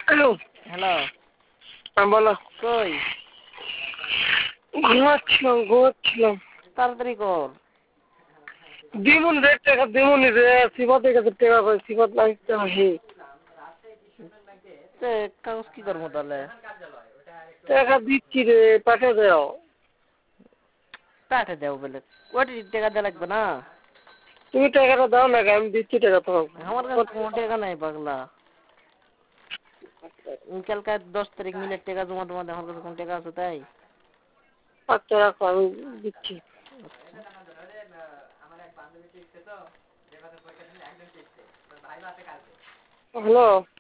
Hello. Hello. বলো। কই? ঘুমাচ্ছিলাম। তাড়াতাড়ি কর। দিমুন রে টাকা দিমুনি রে সিফাতের কাছে টাকা কই সিফাত লাগতে হে। কাগজ কি করবো তাহলে? টাকা দিচ্ছি রে পাঠিয়ে দাও। পাঠিয়ে দাও বলে ওটি টাকা দেওয়া লাগবে না। তুমি টাকাটা দাও না আমি দিচ্ছি টাকা তোমাকে। আমার কাছে কোনো টাকা নাই পাগলা। কালকে 10 তারিখ মিলে টাকা জমা আমার কাছে কোনো টাকা আছে তাই? আচ্ছা রাখো আমি দিচ্ছি। হ্যালো।